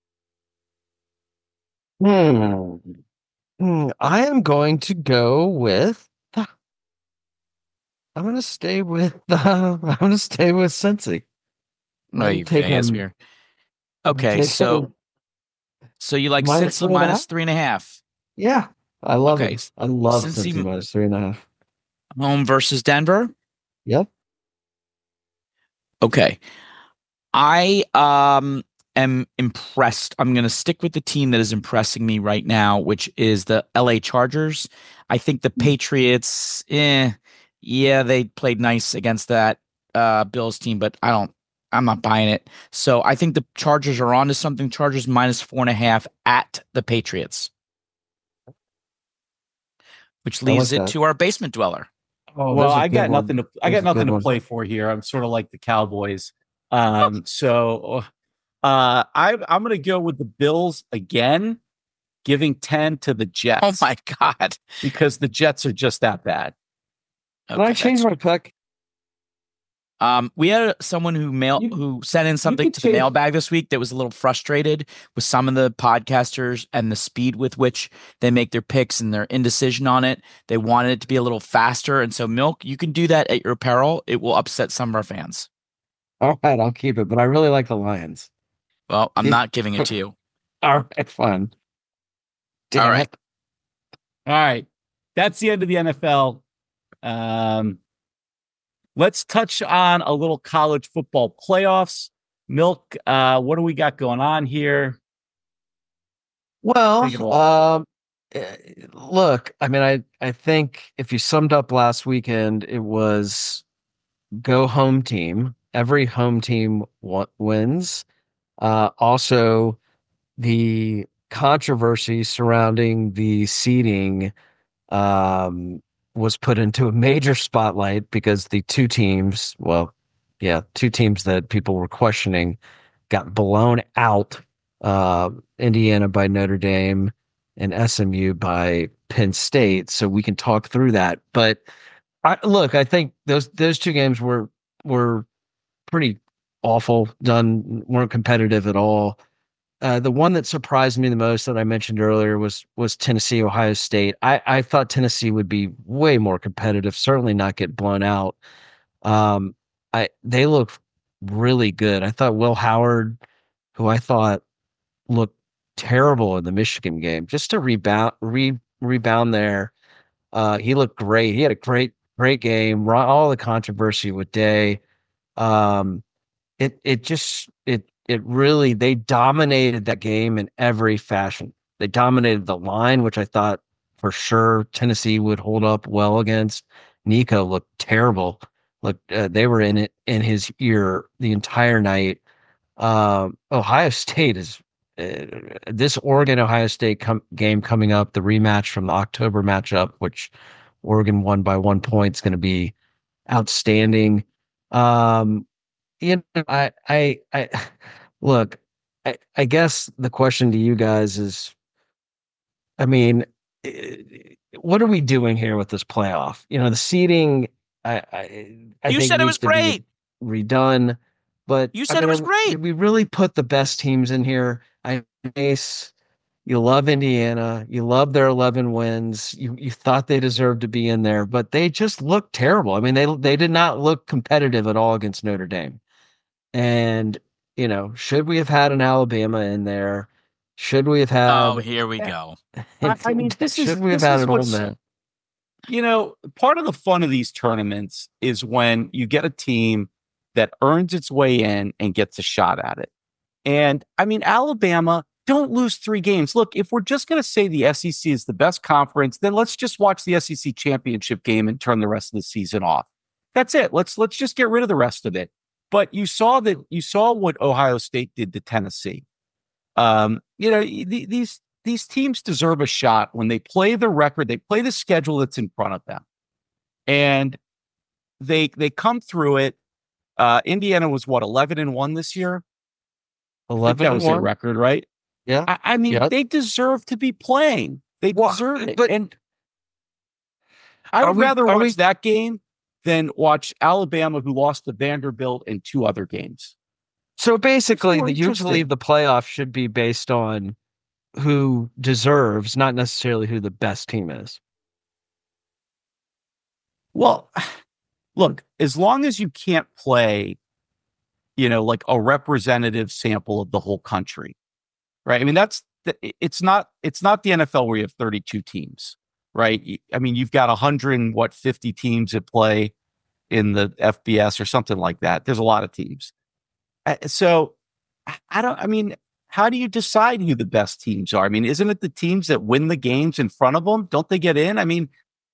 D: Hmm. Hmm, I am going to go with. The, I'm going to stay with. Uh, I'm going to stay with Cincy.
E: No,
D: I'm
E: you
D: taking
E: yes,
D: him-
E: we are.
D: I'm
E: Okay,
D: taking
E: so
D: him-
E: so you like
D: Minus
E: Cincy
D: three and a
E: minus
D: half?
E: three and a half.
D: yeah, I love
E: Okay,
D: it. I love
E: Cincy-
D: Cincy minus three and a half.
E: Home versus Denver.
D: Yep.
E: Okay. I um am impressed. I'm going to stick with the team that is impressing me right now, which is the L A Chargers. I think the Patriots, eh, yeah, they played nice against that uh, Bills team, but I don't, I'm not buying it. So I think the Chargers are onto something. Chargers minus four and a half at the Patriots, which
D: I
E: leaves
D: like
E: it
D: that.
E: to our basement dweller.
D: Oh,
C: Well,
D: there's a
C: I
D: good
C: got
D: one.
C: nothing to I
D: There's
C: got
D: a good
C: nothing to
D: one.
C: play for here. I'm sort of like the Cowboys. Um, so uh I I'm gonna go with the Bills again, giving ten to the Jets.
E: Oh my God.
C: Because the Jets are just that bad.
D: Can I
E: Okay,
D: change
E: that's-
D: my pick?
E: Um, we had someone who mail
C: You-
E: who sent in something
C: can
E: to the
C: change-
E: mailbag this week that was a little frustrated with some of the podcasters and the speed with which they make their picks and their indecision on it. They wanted it to be a little faster, and so Milk, you can do that at your peril. It will upset some of our fans.
D: All right, I'll keep it, but I really like the Lions.
E: Well, I'm
D: Yeah.
E: not giving it to you.
D: All right, fine. Damn
E: All right.
D: it.
C: All right. That's the end of the N F L. Um let's touch on a little college football playoffs. Milk, uh, what do we got going on here? Take it
D: Well,
C: away.
D: um, eh, look, I mean, I I think if you summed up last weekend, it was go home team. Every home team wa- wins. Uh, also, the controversy surrounding the seeding um, was put into a major spotlight because the two teams, well, yeah, two teams that people were questioning got blown out. Uh, Indiana by Notre Dame and S M U by Penn State. So we can talk through that. But I, look, I think those those two games were were pretty awful. Done weren't competitive at all. Uh, the one that surprised me the most that I mentioned earlier was was Tennessee, Ohio State. I, I thought Tennessee would be way more competitive, certainly not get blown out. Um, I they look really good. I thought Will Howard, who I thought looked terrible in the Michigan game, just to rebound re, rebound there. Uh, he looked great. He had a great great game. Ro- All the controversy with Day. Um, it it just it it really they dominated that game in every fashion. They dominated the line, which I thought for sure Tennessee would hold up well against. Nico looked terrible. Look, uh, they were in it in his ear the entire night. Um, Ohio State is uh, this Oregon Ohio State com- game coming up, the rematch from the October matchup, which Oregon won by one point, is going to be outstanding. Um, you know, I, I, I look, I, I guess the question to you guys is, I mean, eh, what are we doing here with this playoff? You know, the seeding, I, I, I
E: You
D: think
E: said it
D: needs
E: was
D: to be
E: great.
D: redone. But
E: You
D: I
E: said it
D: mean,
E: was
D: I-
E: great.
D: We really put the best teams in here. I Ace, you love Indiana. You love their eleven wins. You you thought they deserved to be in there, but they just looked terrible. I mean, they they did not look competitive at all against Notre Dame. And you know, should we have had an Alabama in there? Should we have
E: Oh,
D: had?
E: here we go.
C: I, I mean, this is
D: should we have
C: this
D: had
C: is
D: an Ole
C: what's
D: Miss?
C: you know, part of the fun of these tournaments is when you get a team that earns its way in and gets a shot at it. And I mean, Alabama, don't lose three games. Look, if we're just going to say the S E C is the best conference, then let's just watch the S E C championship game and turn the rest of the season off. That's it. Let's let's just get rid of the rest of it. But you saw that you saw what Ohio State did to Tennessee. Um, you know, th- these these teams deserve a shot when they play the record, they play the schedule that's in front of them, and they they come through it. Uh, Indiana was what eleven and one this year. I think
D: Eleven
C: that
D: and
C: was their
D: one.
C: record, right?
D: Yeah.
C: I, I mean,
D: Yeah.
C: they deserve to be playing. They
D: Well,
C: deserve it.
D: but-
C: And I
D: Are
C: would
D: we-
C: rather
D: are
C: watch
D: we-
C: that game than watch Alabama, who lost to Vanderbilt in two other games.
D: So basically,
C: more
D: the, you
C: interesting.
D: believe the playoff should be based on who deserves, not necessarily who the best team is.
C: Well, look, as long as you can't play, you know, like a representative sample of the whole country, right? I mean, that's the, it's not it's not the N F L where you have thirty-two teams, right? I mean, you've got one hundred and what fifty teams at play in the F B S or something like that. There's a lot of teams. Uh, So I- I don't, I mean, how do you decide who the best teams are? I mean, isn't it the teams that win the games in front of them? Don't they get in? I mean,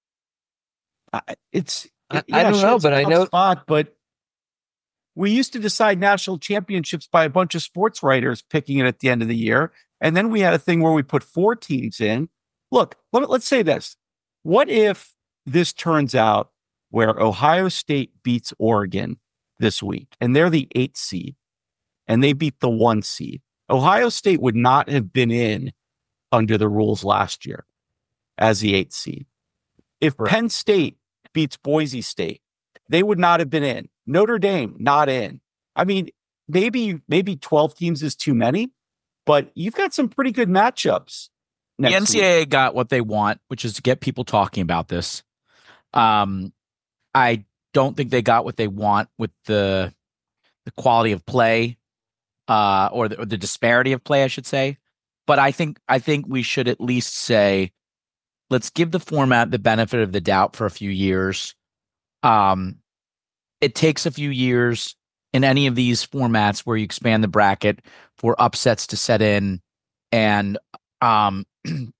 C: I- it's,
D: I- I
C: yeah,
D: don't
C: sure,
D: know,
C: it's a
D: but I
C: tough
D: know-
C: spot, but we used to decide national championships by a bunch of sports writers picking it at the end of the year. And then we had a thing where we put four teams in. Look, let, let's say this. What if this turns out where Ohio State beats Oregon this week and they're the eighth seed and they beat the one seed? Ohio State would not have been in under the rules last year as the eighth seed. If
D: Right.
C: Penn State beats Boise State, they would not have been in. Notre Dame, not in. I mean, maybe maybe twelve teams is too many, but you've got some pretty good matchups.
E: The
C: next
E: N C double A got what they want, which is to get people talking about this. Um, I don't think they got what they want with the the quality of play, uh, or the, or the disparity of play, I should say. But I think I think we should at least say, let's give the format the benefit of the doubt for a few years. Um, it takes a few years in any of these formats where you expand the bracket for upsets to set in, and um, you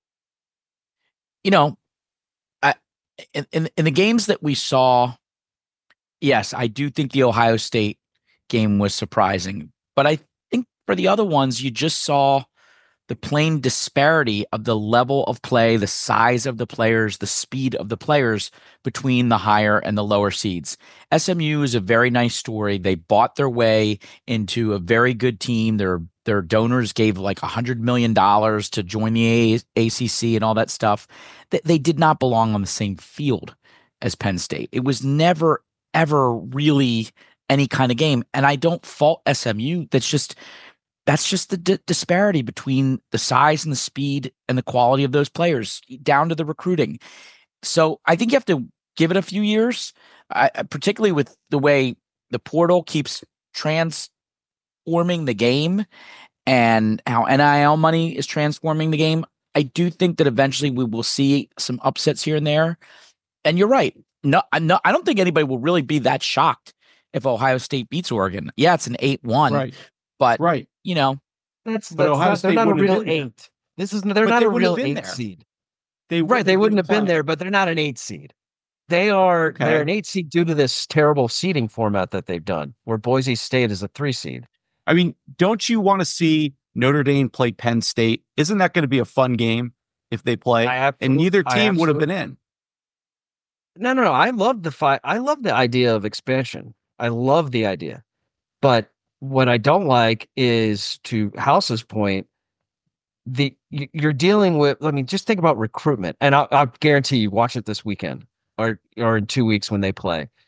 E: know, I, in, in in the games that we saw, yes, I do think the Ohio State game was surprising, but I think for the other ones, you just saw the plain disparity of the level of play, the size of the players, the speed of the players between the higher and the lower seeds. S M U is a very nice story. They bought their way into a very good team. Their their donors gave like one hundred million dollars to join the A C C and all that stuff. They, they did not belong on the same field as Penn State. It was never, ever really any kind of game. And I don't fault S M U. That's just That's just the di- disparity between the size and the speed and the quality of those players down to the recruiting. So I think you have to give it a few years, uh, particularly with the way the portal keeps transforming the game and how N I L money is transforming the game. I do think that eventually we will see some upsets here and there. And you're right. No, no, I don't think anybody will really be that shocked if Ohio State beats Oregon. Yeah, it's an eight one,
C: Right,
E: but
C: right.
E: you know,
D: That's,
C: But
D: that's
C: Ohio
D: not,
C: State
D: they're not a
C: wouldn't have
D: real
C: been there.
D: eight. This is they're
C: But
D: not
C: they
D: a
C: wouldn't
D: real
C: have been
D: eight
C: there.
D: seed.
C: They
D: Right, they wouldn't have been
C: fine.
D: there, but they're not an eight seed. They are
C: Okay.
D: they're an eight seed due to this terrible seeding format that they've done, where Boise State is a three seed.
C: I mean, don't you want to see Notre Dame play Penn State? Isn't that going to be a fun game if they play?
D: I
C: And
D: absolute-
C: neither
D: I
C: team would have
D: absolute-
C: been in.
D: No, no, no. I love the fight. I love the idea of expansion. I love the idea. But what I don't like is, to House's point, the you- you're dealing with. I mean, just think about recruitment, and I'll, I'll guarantee you, watch it this weekend or or in two weeks when they play.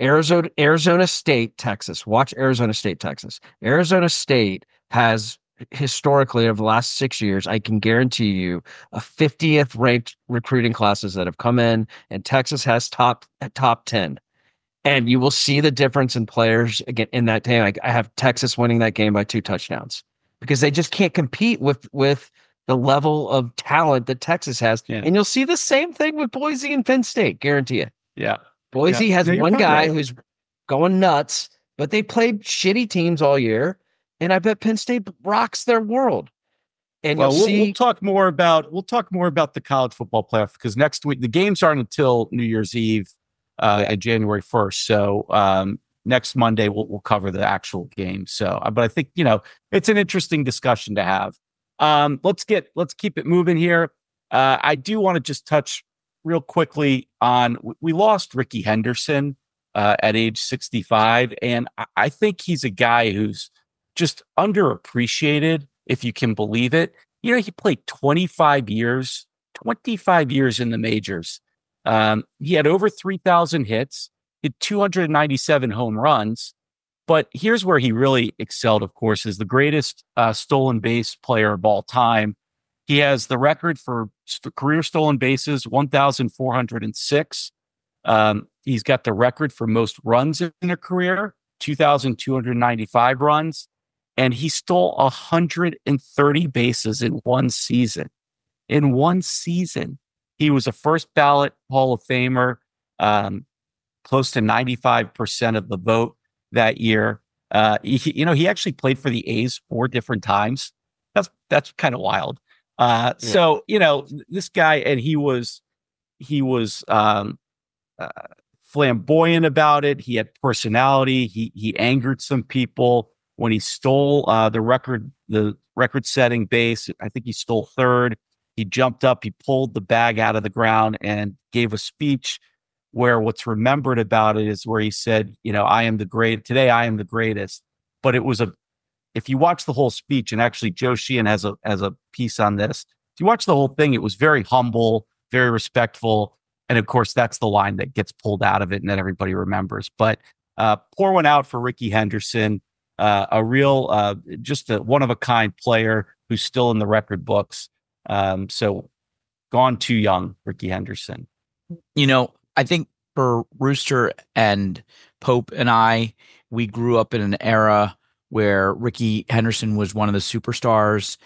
D: Arizona, Arizona State, Texas. Watch Arizona State, Texas. Arizona State has historically over the last six years, I can guarantee you, a fiftieth ranked recruiting classes that have come in, and Texas has top top ten. And you will see the difference in players again in that game. I, I have Texas winning that game by two touchdowns because they just can't compete with with the level of talent that Texas has.
C: Yeah.
D: And you'll see the same thing with Boise and Penn State, guarantee it.
C: Yeah.
D: Boise
C: Yeah.
D: has
C: Yeah, you're
D: one
C: probably
D: guy
C: right.
D: who's going nuts, but they played shitty teams all year. And I bet Penn State rocks their world. And
C: Well,
D: you'll
C: we'll,
D: see.
C: we'll talk more about we'll talk more about the college football playoff because next week the games aren't until New Year's Eve uh, and January first. So um, next Monday we'll we'll cover the actual game. So, uh, but I think you know it's an interesting discussion to have. Um, let's get let's keep it moving here. Uh, I do want to just touch real quickly on we lost Ricky Henderson uh, at age sixty-five, and I, I think he's a guy who's just underappreciated, if you can believe it. You know, he played twenty-five years, twenty-five years in the majors. Um, he had over three thousand hits, hit two hundred ninety-seven home runs. But here's where he really excelled, of course, is the greatest uh, stolen base player of all time. He has the record for st- career stolen bases, one thousand four hundred six. Um, he's got the record for most runs in a career, two thousand two hundred ninety-five runs. And he stole one hundred thirty bases in one season. In one season. He was a first ballot Hall of Famer, um, close to ninety-five percent of the vote that year. Uh, he, you know, he actually played for the A's four different times. That's that's kind of wild. Uh,
D: Yeah.
C: So, you know, this guy, and he was he was um, uh, flamboyant about it. He had personality. He he angered some people. When he stole uh, the record, the record-setting base, I think he stole third. He jumped up, he pulled the bag out of the ground, and gave a speech where what's remembered about it is where he said, "You know, I am the great. Today, I am the greatest." But it was a. If you watch the whole speech, and actually Joe Sheehan has a has a piece on this. If you watch the whole thing, it was very humble, very respectful, and of course, that's the line that gets pulled out of it, and that everybody remembers. But uh, pour one out for Ricky Henderson. Uh, a real, uh, just a one of a kind player who's still in the record books. Um, so gone too young, Ricky Henderson.
E: You know, I think for Rooster and Pope and I, we grew up in an era where Ricky Henderson was one of the superstars.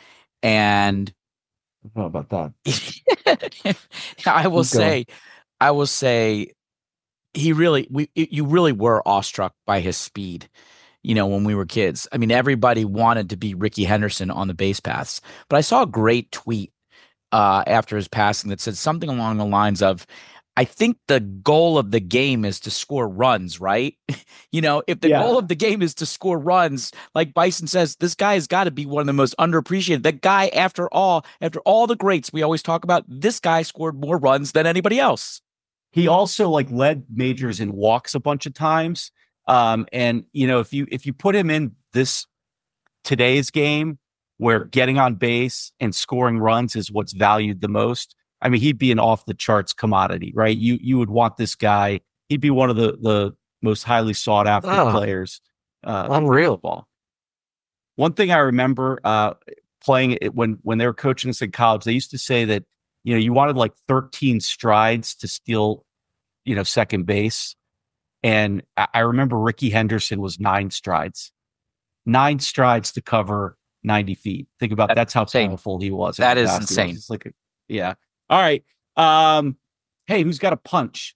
E: And
D: How about that?
E: I will
D: Keep going.
E: say, I will say he really, we, you really were awestruck by his speed. You know, when we were kids, I mean, everybody wanted to be Ricky Henderson on the base paths. But I saw a great tweet uh, after his passing that said something along the lines of, I think the goal of the game is to score runs, right? You know, if the
C: Yeah.
E: goal of the game is to score runs, like Bison says, this guy has got to be one of the most underappreciated. The guy, after all, after all the greats we always talk about, this guy scored more runs than anybody else.
C: He also like led majors in walks a bunch of times. Um, and you know, if you if you put him in this today's game where getting on base and scoring runs is what's valued the most, I mean, he'd be an off the charts commodity, right? You you would want this guy. He'd be one of the the most highly sought after
D: Oh.
C: players. Uh,
D: Unreal.
C: football. One thing I remember uh, playing it when when they were coaching us in college, they used to say that you know you wanted like thirteen strides to steal, you know, second base. And I I remember Ricky Henderson was nine strides, nine strides to cover ninety feet. Think about
E: That's
C: that's how
E: insane.
C: powerful he was.
E: That
C: at
E: is
C: basketball.
E: insane.
C: It's like a- yeah. All right. Um, hey, who's got a punch?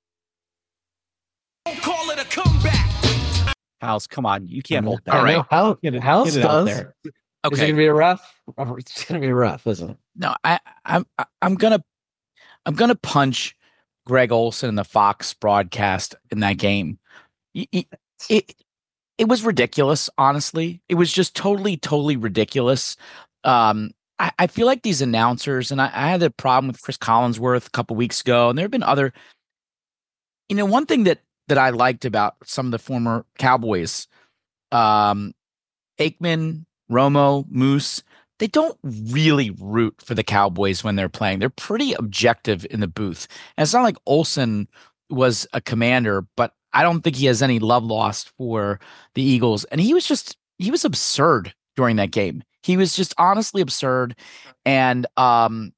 F: Call it a comeback.
C: House, come on. You can't hold that.
E: All right.
D: How
C: Get it,
D: House
C: get it out
D: does.
C: there.
D: Is it
E: Okay.
D: gonna be a rough? It's gonna be rough, isn't it?
E: No, I, I'm I- I'm gonna I'm gonna punch Greg Olson in the Fox broadcast in that game. Y- y- It it was ridiculous, honestly. It was just totally, totally ridiculous. Um, I, I feel like these announcers, and I, I had a problem with Chris Collinsworth a couple weeks ago, and there have been other. You know, one thing that that I liked about some of the former Cowboys, um, Aikman, Romo, Moose, they don't really root for the Cowboys when they're playing. They're pretty objective in the booth. And it's not like Olsen was a commander, but I don't think he has any love lost for the Eagles. And he was just he was absurd during that game. He was just honestly absurd, and um,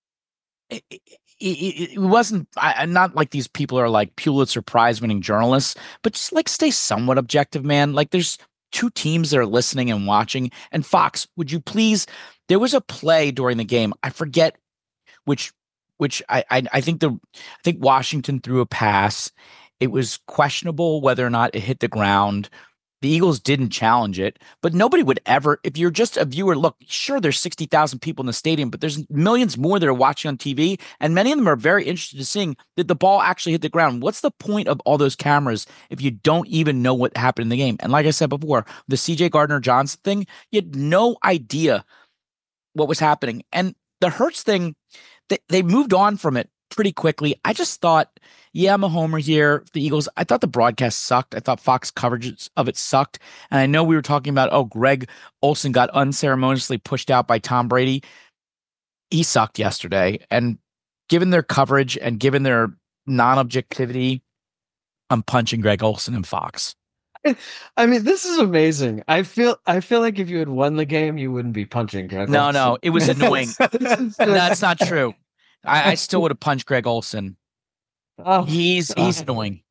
E: it, it, it, it wasn't. I, I'm not like these people are like Pulitzer Prize winning journalists, but just like stay somewhat objective, man. Like there's two teams that are listening and watching. And Fox, would you please? There was a play during the game. I forget which which I I, I think the I think Washington threw a pass. It was questionable whether or not it hit the ground. The Eagles didn't challenge it, but nobody would ever, if you're just a viewer, look, sure, there's sixty thousand people in the stadium, but there's millions more that are watching on T V, and many of them are very interested in seeing did the ball actually hit the ground. What's the point of all those cameras if you don't even know what happened in the game? And like I said before, the C J Gardner-Johnson thing, you had no idea what was happening. And the Hurts thing, they, they moved on from it pretty quickly. I just thought, yeah, I'm a homer here. The Eagles, I thought the broadcast sucked. I thought Fox coverage of it sucked. And I know we were talking about, oh, Greg Olson got unceremoniously pushed out by Tom Brady. He sucked yesterday. And given their coverage and given their non-objectivity, I'm punching Greg Olson and Fox.
D: I mean, this is amazing. I feel I feel like if you had won the game, you wouldn't be punching Greg
E: No,
D: Olson.
E: no, it was annoying. That's not true. I, I still would have punched Greg Olson.
D: Oh,
E: He's
D: God.
E: he's annoying.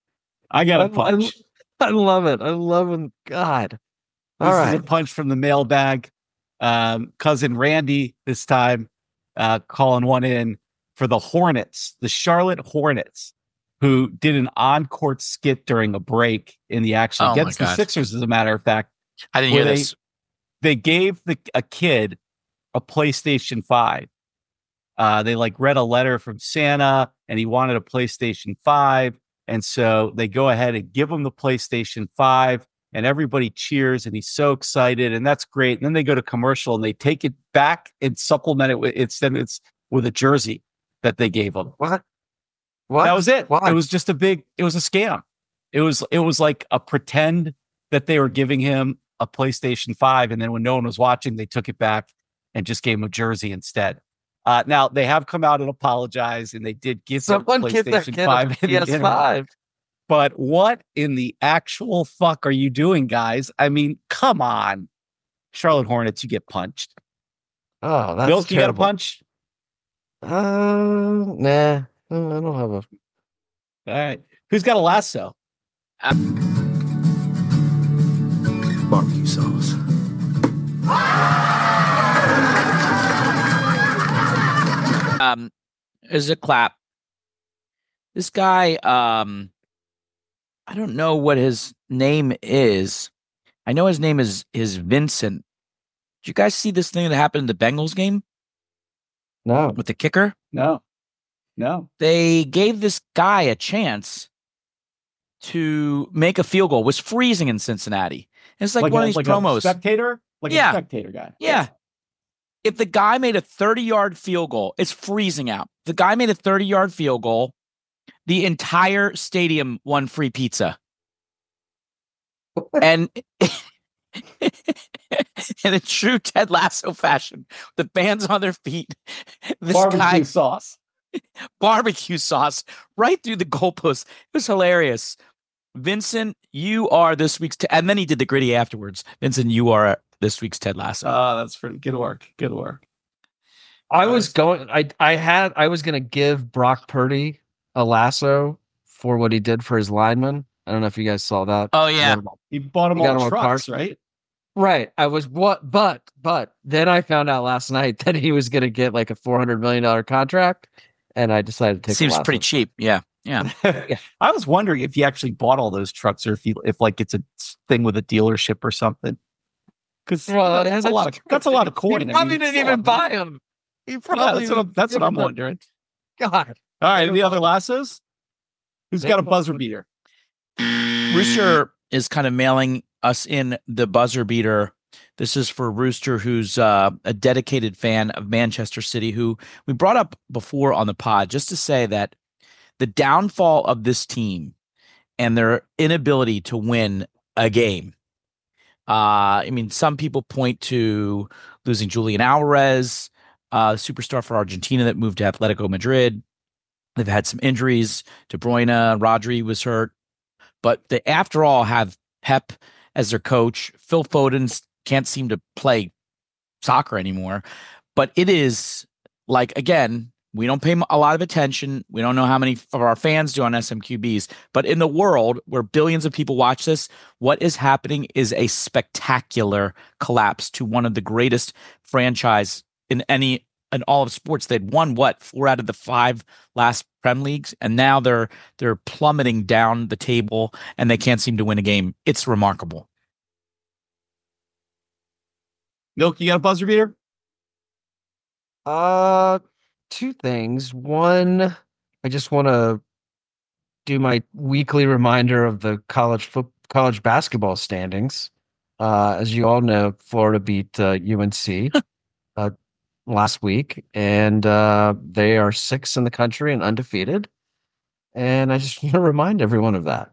C: I got
D: I,
C: a punch.
D: I, I love it. I love when God. All
C: This
D: right.
C: is a punch from the mailbag. Um, cousin Randy this time uh, calling one in for the Hornets, the Charlotte Hornets, who did an on-court skit during a break in the action
E: Oh, my
C: against the
E: God.
C: Sixers, as a matter of fact.
E: I didn't
C: Where
E: hear
C: they,
E: this.
C: they gave the, a kid a PlayStation five. Uh, they like read a letter from Santa and he wanted a PlayStation five. And so they go ahead and give him the PlayStation five and everybody cheers and he's so excited and that's great. And then they go to commercial and they take it back and supplement it with it's then it's with a jersey that they gave him.
D: What? What?
C: That was it.
D: Why?
C: It was just a big, it was a scam. It was, it was like a pretend that they were giving him a PlayStation five. And then when no one was watching, they took it back and just gave him a jersey instead. Uh, now they have come out and apologized and they did give him
D: Someone give that
C: PlayStation
D: kid
C: five.
D: a
C: in the
D: P S
C: interview.
D: five.
C: But what in the actual fuck are you doing, guys? I mean, come on. Charlotte Hornets, you get punched.
D: Oh, that's
C: Milk, you got a
D: terrible.
C: punch?
D: Uh, nah. I don't have a.
C: All right. Who's got a lasso?
A: Barbecue sauce.
E: Um, is a clap. This guy, um, I don't know what his name is. I know his name is is Vincent. Did you guys see this thing that happened in the Bengals game
D: No.
E: with the kicker?
C: No. No.
E: They gave this guy a chance to make a field goal. It was freezing in Cincinnati. And it's like, one
C: a,
E: of these
C: like
E: promos.
C: A spectator? Like
E: Yeah.
C: a spectator guy.
E: Yeah. If the guy made a thirty-yard field goal, it's freezing out. The guy made a thirty-yard field goal. The entire stadium won free pizza. And in a true Ted Lasso fashion, the band's on their feet. This
C: Barbecue
E: guy,
C: sauce.
E: barbecue sauce right through the goalpost. It was hilarious. Vincent, you are this week's, Te- and then he did the gritty afterwards. Vincent, you are this week's Ted Lasso.
C: Oh, that's pretty good work. Good work.
D: I was going. I I had. I was gonna give Brock Purdy a lasso for what he did for his lineman. I don't know if you guys saw that.
E: Oh, yeah.
C: He bought them
D: You got
C: all
D: him a
C: trucks,
D: car?
C: right?
D: Right. I was what, but but then I found out last night that he was gonna get like a four hundred million dollar contract, and I decided to take.
E: Seems
D: a
E: pretty
D: lasso.
E: cheap. Yeah. Yeah.
C: I was wondering if he actually bought all those trucks or if he, if like it's a thing with a dealership or something. Because
D: Well,
C: that's a lot of that's a lot of coin.
D: He
C: I
D: probably
C: mean,
D: didn't
C: it's a
D: even
C: lot.
D: buy him. He
C: Yeah,
D: probably.
C: that's what I'm, that's what I'm wondering.
D: God.
C: All right, any other lassos? Who's got a buzzer beater?
E: Rooster is kind of mailing us in the buzzer beater. This is for Rooster, who's uh, a dedicated fan of Manchester City, who we brought up before on the pod, just to say that the downfall of this team and their inability to win a game. Uh, I mean, some people point to losing Julian Alvarez, uh, superstar for Argentina that moved to Atletico Madrid. They've had some injuries. De Bruyne, Rodri was hurt. but they, after all, have Pep as their coach. Phil Foden can't seem to play soccer anymore. But it is like, again, we don't pay a lot of attention. We don't know how many of our fans do on S M Q Bs. But in the world where billions of people watch this, what is happening is a spectacular collapse to one of the greatest franchise in any in all of sports. They'd won what four out of the five last Prem Leagues, and now they're they're plummeting down the table, and they can't seem to win a game. It's remarkable.
C: Milk, you got a buzzer beater?
D: Uh, two things. One, I just want to do my weekly reminder of the college foot college basketball standings. Uh, as you all know, Florida beat uh, U N C uh, last week, and uh, they are sixth in the country and undefeated. And I just want to remind everyone of that.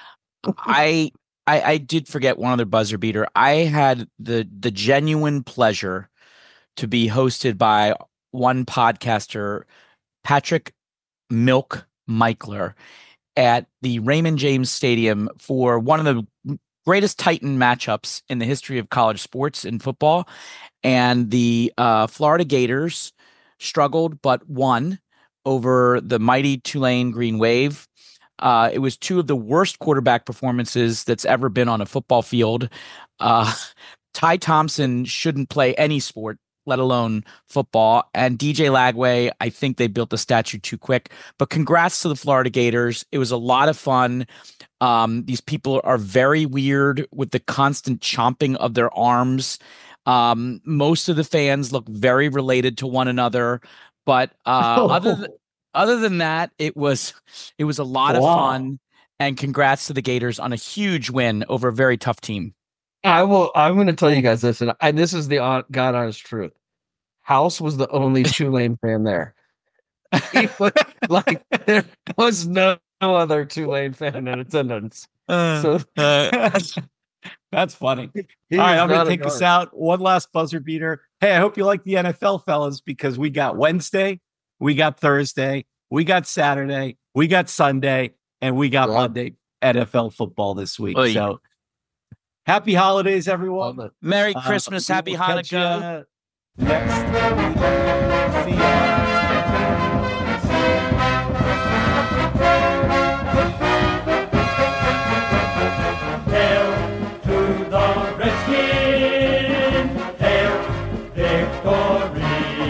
E: I, I I did forget one other buzzer beater. I had the the genuine pleasure to be hosted by one podcaster, Patrick Milk Michler, at the Raymond James Stadium for one of the greatest Titan matchups in the history of college sports in football. And the uh, Florida Gators struggled but won over the mighty Tulane Green Wave. Uh, it was two of the worst quarterback performances that's ever been on a football field. Uh, Ty Thompson shouldn't play any sport, let alone football. And D J Lagway, I think they built the statue too quick. But congrats to the Florida Gators. It was a lot of fun. Um, these people are very weird with the constant chomping of their arms. Um, most of the fans look very related to one another. But uh,
C: Oh.
E: other than other than that, it was it was a lot of
C: Wow.
E: fun. And congrats to the Gators on a huge win over a very tough team.
D: I will. I'm going to tell you guys this, and, and this is the hon- God honest truth. House was the only Tulane fan there. He was, like there was no, no other Tulane fan in attendance. So
C: That's funny.
D: he
C: All right,
D: was
C: I'm going
D: not
C: to
D: a
C: take us
D: guard.
C: out. One last buzzer beater. Hey, I hope you like the N F L, fellas, because we got Wednesday, we got Thursday, we got Saturday, we got Sunday, and we got
D: Yeah.
C: Monday N F L football this week.
E: Oy.
C: So happy holidays, everyone.
D: Love it.
E: Merry
C: Uh,
E: Christmas,
C: we
E: Happy
C: will catch
E: Hanukkah.
C: ya next week. See ya.
G: Hail to the Redskins, hail victory.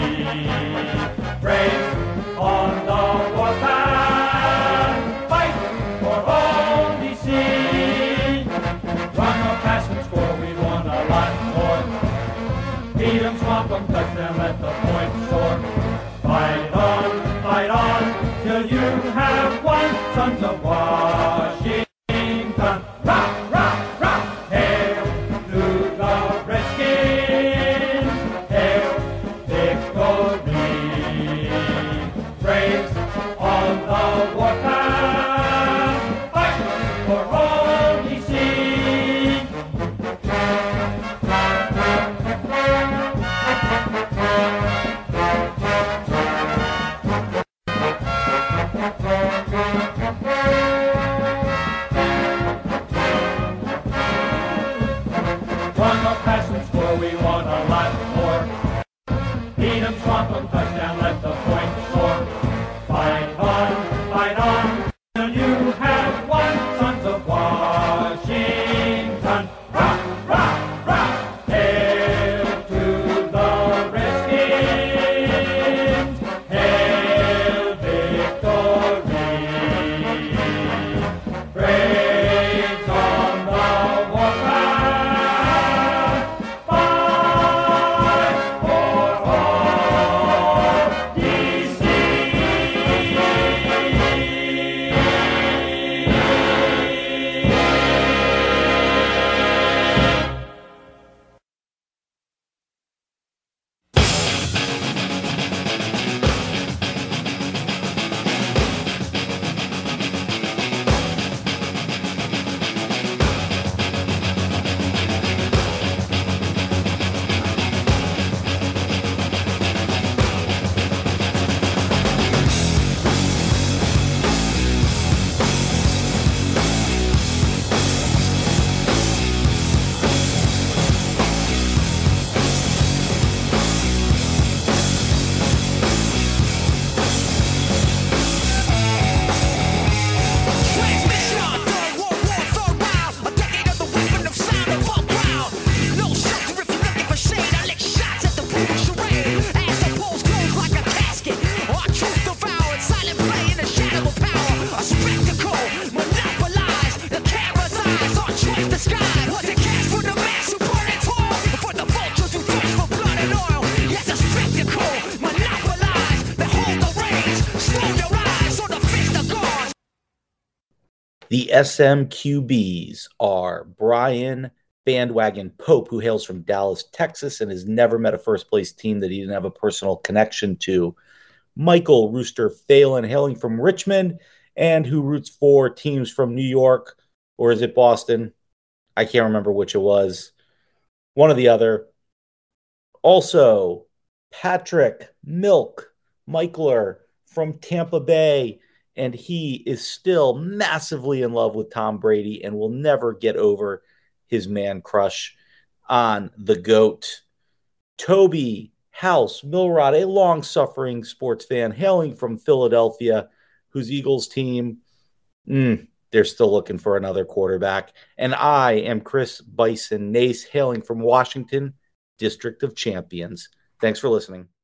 G: Praise on the warpath, fight for all we see. Run or pass and score, we want a lot more. Beat 'em, swamp 'em, touch them, let the point soar. Fight on, fight on, till you have won, sons of Washington. Rock, rock, rock! Hail to the Redskins! Hail victory! Praise on the warpath! Fight for all ye see!
H: The S M Q Bs are Brian Bandwagon Pope, who hails from Dallas, Texas, and has never met a first-place team that he didn't have a personal connection to. Michael Rooster Phelan, hailing from Richmond, and who roots for teams from New York, or is it Boston? I can't remember which it was. One or the other. Also, Patrick Milk Michler from Tampa Bay, and he is still massively in love with Tom Brady and will never get over his man crush on the GOAT. Toby House Milrod, a long-suffering sports fan hailing from Philadelphia, whose Eagles team, mm, they're still looking for another quarterback. And I am Chris Bison Nace, hailing from Washington, District of Champions. Thanks for listening.